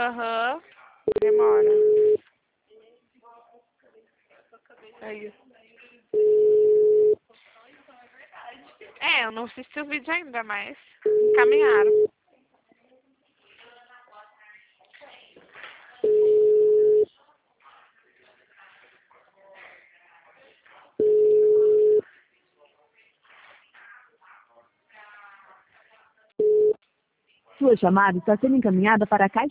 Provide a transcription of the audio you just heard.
Aham. Demora. Aí. Eu não assisti o vídeo ainda, mas encaminharam. Sua chamada está sendo encaminhada para a caixa.